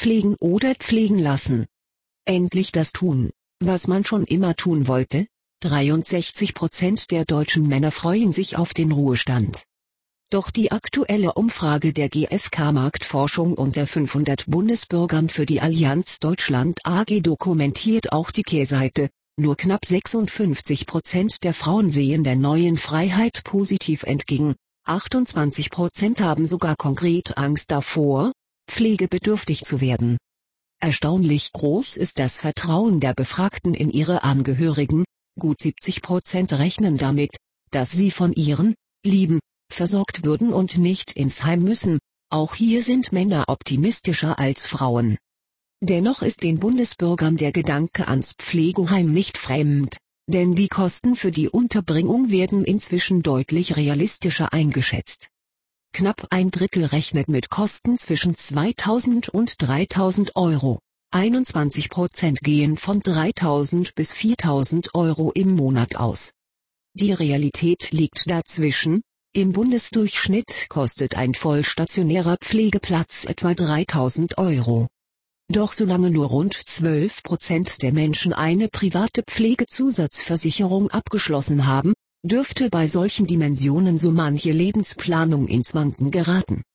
pflegen oder pflegen lassen. Endlich das tun, was man schon immer tun wollte. 63% der deutschen Männer freuen sich auf den Ruhestand. Doch die aktuelle Umfrage der GfK Marktforschung unter 500 Bundesbürgern für die Allianz Deutschland AG dokumentiert auch die Kehrseite. Nur knapp 56% der Frauen sehen der neuen Freiheit positiv entgegen. 28% haben sogar konkret Angst davor, pflegebedürftig zu werden. Erstaunlich groß ist das Vertrauen der Befragten in ihre Angehörigen. Gut 70% rechnen damit, dass sie von ihren Lieben versorgt würden und nicht ins Heim müssen. Auch hier sind Männer optimistischer als Frauen. Dennoch ist den Bundesbürgern der Gedanke ans Pflegeheim nicht fremd, denn die Kosten für die Unterbringung werden inzwischen deutlich realistischer eingeschätzt. Knapp ein Drittel rechnet mit Kosten zwischen 2.000 und 3.000 Euro. 21% gehen von 3.000 bis 4.000 Euro im Monat aus. Die Realität liegt dazwischen. Im Bundesdurchschnitt kostet ein vollstationärer Pflegeplatz etwa 3.000 Euro. Doch solange nur rund 12% der Menschen eine private Pflegezusatzversicherung abgeschlossen haben, dürfte bei solchen Dimensionen so manche Lebensplanung ins Wanken geraten.